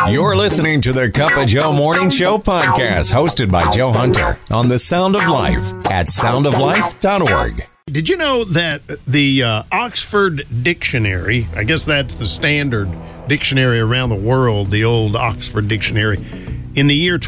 You're listening to the Cup of Joe Morning Show podcast, hosted by Joe Hunter on The Sound of Life at soundoflife.org. Did you know that the Oxford Dictionary, I guess that's the standard dictionary around the world, the old Oxford Dictionary, in the year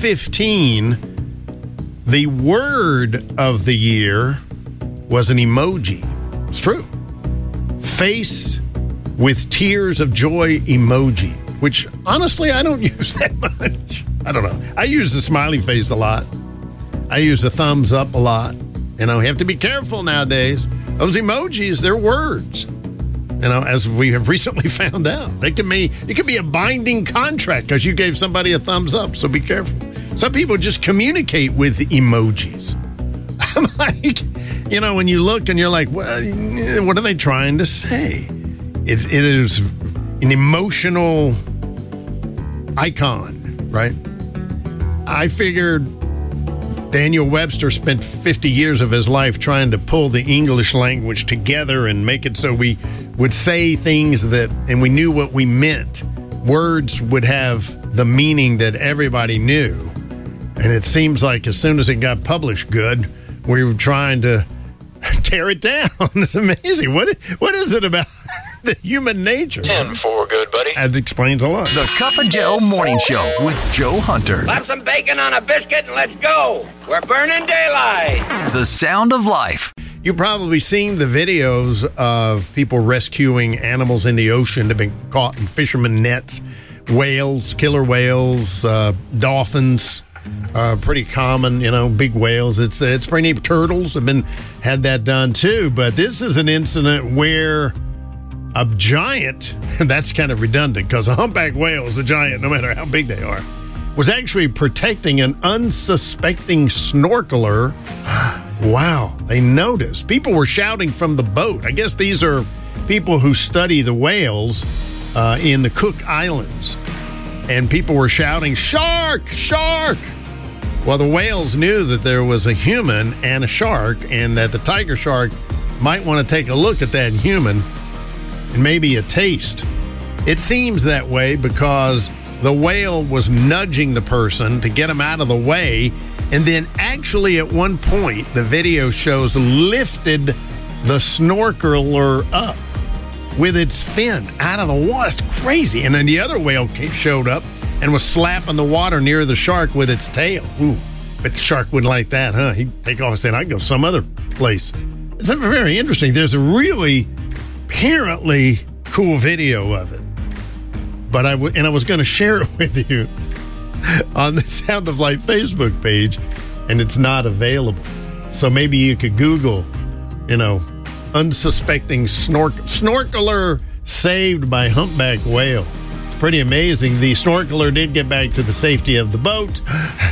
2015, the word of the year was an emoji. It's true. Face with tears of joy emoji, which honestly I don't use that much. I don't know. I use the smiley face a lot. I use the thumbs up a lot. You know, you have to be careful nowadays. Those emojis, they're words. You know, as we have recently found out, it can be a binding contract because you gave somebody a thumbs up. So be careful. Some people just communicate with emojis. I'm like, you know, when you look and you're like, what are they trying to say? It is an emotional icon, right? I figured Daniel Webster spent 50 years of his life trying to pull the English language together and make it so we would say things and we knew what we meant. Words would have the meaning that everybody knew. And it seems like as soon as it got published good, we were trying to tear it down. It's amazing. What is it about the human nature? 10 for good, buddy. That explains a lot. The Cup of Joe Morning Show with Joe Hunter. Slap some bacon on a biscuit and let's go. We're burning daylight. The Sound of Life. You've probably seen the videos of people rescuing animals in the ocean that have been caught in fishermen nets. Whales, killer whales, dolphins. Pretty common, you know, big whales. It's pretty neat. Turtles have had that done too. But this is an incident where a giant, and that's kind of redundant because a humpback whale is a giant no matter how big they are, was actually protecting an unsuspecting snorkeler. Wow, they noticed. People were shouting from the boat. I guess these are people who study the whales in the Cook Islands. And people were shouting, "Shark! Shark!" Well, the whales knew that there was a human and a shark, and that the tiger shark might want to take a look at that human and maybe a taste. It seems that way because the whale was nudging the person to get him out of the way, and then actually at one point, the video shows, lifted the snorkeler up with its fin out of the water. It's crazy. And then the other whale showed up and was slapping the water near the shark with its tail. Ooh, but the shark wouldn't like that, huh? He'd take off and say, I'd go some other place. It's very interesting. There's a really apparently cool video of it. But I was going to share it with you on the Sound of Life Facebook page, and it's not available. So maybe you could Google, you know, unsuspecting snorkeler saved by humpback whale. It's pretty amazing. The snorkeler did get back to the safety of the boat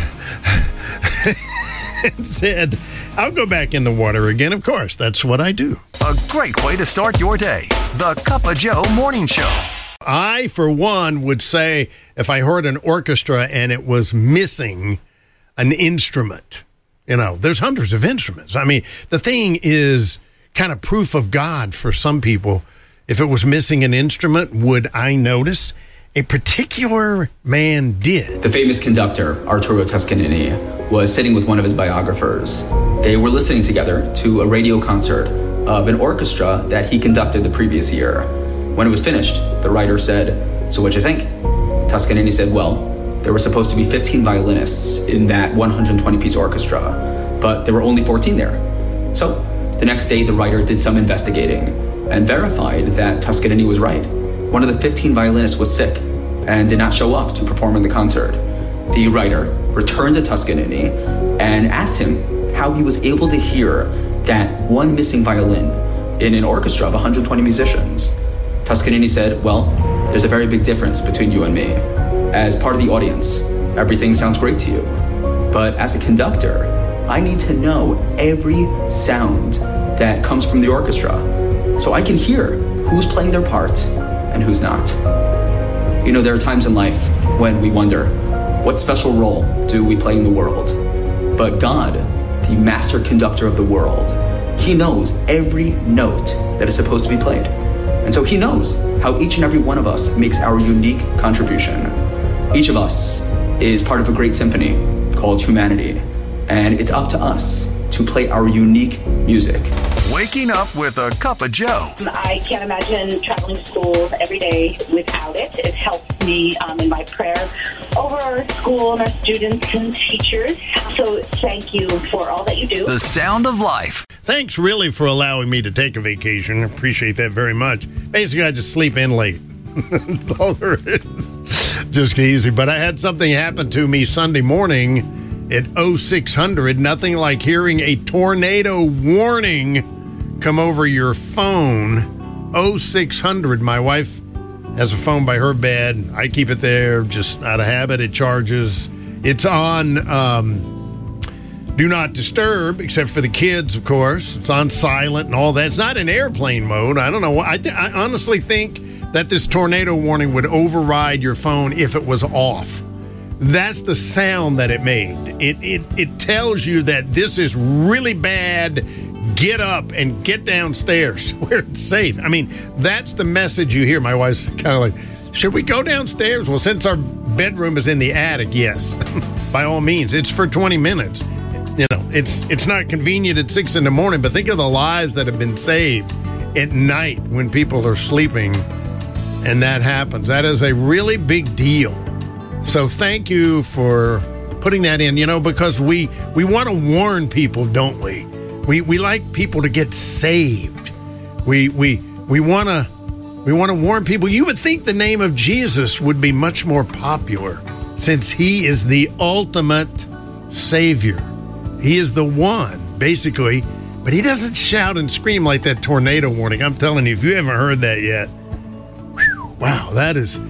and said, I'll go back in the water again. Of course, that's what I do. A great way to start your day. The Cup of Joe Morning Show. I, for one, would say if I heard an orchestra and it was missing an instrument, you know, there's hundreds of instruments. I mean, the thing is kind of proof of God for some people. If it was missing an instrument, would I notice? A particular man did. The famous conductor, Arturo Toscanini, was sitting with one of his biographers. They were listening together to a radio concert of an orchestra that he conducted the previous year. When it was finished, the writer said, "So what'd you think?" Toscanini said, "Well, there were supposed to be 15 violinists in that 120-piece orchestra, but there were only 14 there." So the next day, the writer did some investigating and verified that Toscanini was right. One of the 15 violinists was sick and did not show up to perform in the concert. The writer returned to Toscanini and asked him how he was able to hear that one missing violin in an orchestra of 120 musicians. Toscanini said, "Well, there's a very big difference between you and me. As part of the audience, everything sounds great to you. But as a conductor, I need to know every sound that comes from the orchestra so I can hear who's playing their part and who's not." You know, there are times in life when we wonder, what special role do we play in the world? But God, the master conductor of the world, he knows every note that is supposed to be played. And so he knows how each and every one of us makes our unique contribution. Each of us is part of a great symphony called humanity, and it's up to us to play our unique music. Waking up with a cup of Joe. I can't imagine traveling to school every day without it. It helps me in my prayer over our school and our students and teachers. So thank you for all that you do. The Sound of Life. Thanks really for allowing me to take a vacation. I appreciate that very much. Basically, I just sleep in late. That's all there is. Just easy. But I had something happen to me Sunday morning at 0600. Nothing like hearing a tornado warning come over your phone. 0600. My wife has a phone by her bed. I keep it there just out of habit. It charges. It's on Do Not Disturb, except for the kids, of course. It's on silent and all that. It's not in airplane mode. I don't know. I honestly think that this tornado warning would override your phone if it was off. That's the sound that it made. It tells you that this is really bad. Get up and get downstairs where it's safe. I mean, that's the message you hear. My wife's kind of like, should we go downstairs? Well, since our bedroom is in the attic, yes. By all means. It's for 20 minutes. You know, it's not convenient at 6 a.m, but think of the lives that have been saved at night when people are sleeping and that happens. That is a really big deal. So thank you for putting that in, because we want to warn people, don't we? We like people to get saved. We want to warn people. You would think the name of Jesus would be much more popular since he is the ultimate Savior. He is the one, basically, but he doesn't shout and scream like that tornado warning. I'm telling you, if you haven't heard that yet, wow, that is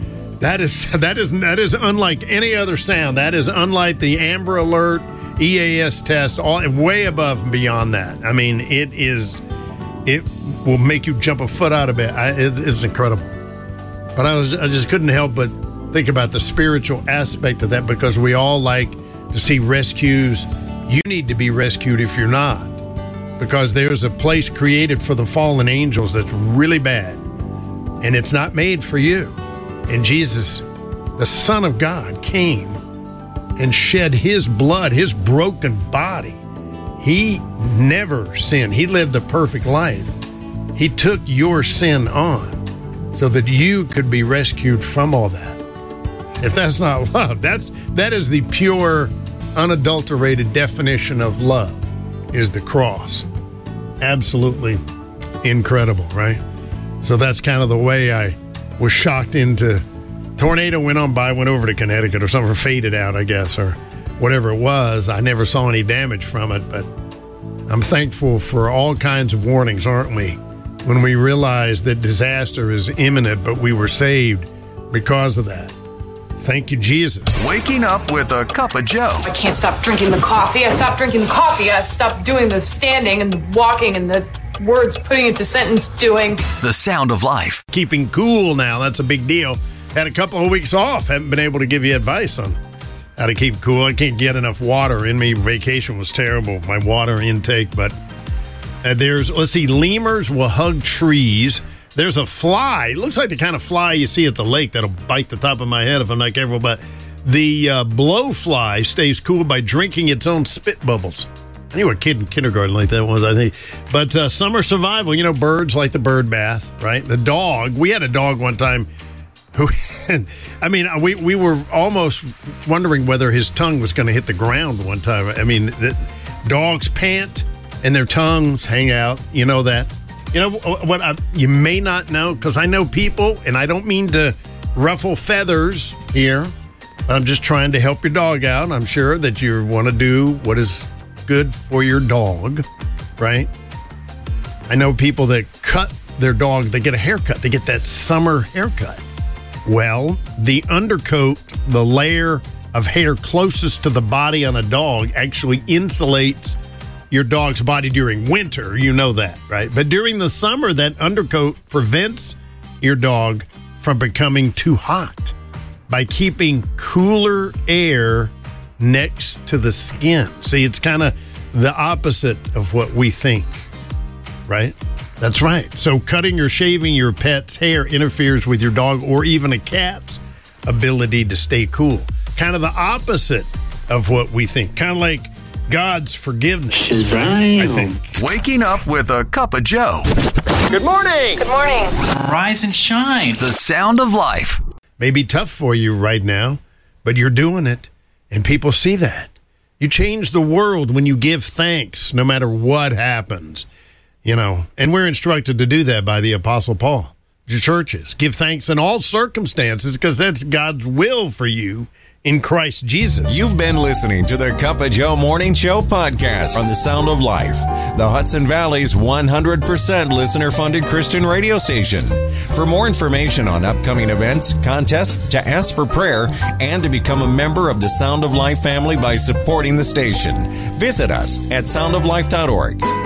unlike any other sound. That is unlike the Amber Alert, EAS test, all way above and beyond that. I mean, it will make you jump a foot out of bed. It's incredible. But I just couldn't help but think about the spiritual aspect of that, because we all like to see rescues. You need to be rescued if you're not, because there's a place created for the fallen angels that's really bad, and it's not made for you. And Jesus, the Son of God, came and shed his blood, his broken body. He never sinned. He lived a perfect life. He took your sin on so that you could be rescued from all that. If that's not love, that is the pure, unadulterated definition of love, is the cross. Absolutely incredible, right? So that's kind of the way I was shocked into. Tornado went on by, went over to Connecticut or something, faded out, I guess, or whatever it was. I never saw any damage from it, but I'm thankful for all kinds of warnings, aren't we? When we realize that disaster is imminent, but we were saved because of that. Thank you, Jesus. Waking up with a cup of Joe. I can't stop drinking the coffee. I stopped drinking the coffee. I've stopped doing the standing and the walking and the words putting into sentence doing. The Sound of Life. Keeping cool now, that's a big deal. Had a couple of weeks off. Haven't been able to give you advice on how to keep cool. I can't get enough water in me. Vacation was terrible, my water intake. But lemurs will hug trees. There's a fly. It looks like the kind of fly you see at the lake that'll bite the top of my head if I'm not careful. But the blowfly stays cool by drinking its own spit bubbles. I knew a kid in kindergarten like that was, I think. But summer survival, birds like the bird bath, right? The dog. We had a dog one time who, we were almost wondering whether his tongue was going to hit the ground one time. I mean, the dogs pant and their tongues hang out. You know that? You know what you may not know, because I know people, and I don't mean to ruffle feathers here. I'm just trying to help your dog out. I'm sure that you want to do what is good for your dog, right? I know people that cut their dog, they get a haircut. They get that summer haircut. Well, the undercoat, the layer of hair closest to the body on a dog, actually insulates your dog's body during winter. You know that, right? But during the summer, that undercoat prevents your dog from becoming too hot by keeping cooler air next to the skin. See, it's kind of the opposite of what we think, right? That's right. So cutting or shaving your pet's hair interferes with your dog or even a cat's ability to stay cool. Kind of the opposite of what we think. Kind of like God's forgiveness, I think. Waking up with a cup of Joe. Good morning. Good morning. Rise and shine. The sound of life. May be tough for you right now, but you're doing it, and people see that. You change the world when you give thanks, no matter what happens. And we're instructed to do that by the Apostle Paul. The churches, give thanks in all circumstances because that's God's will for you in Christ Jesus. You've been listening to the Cup of Joe Morning Show podcast on the Sound of Life, the Hudson Valley's 100% listener-funded Christian radio station. For more information on upcoming events, contests, to ask for prayer, and to become a member of the Sound of Life family by supporting the station, visit us at soundoflife.org.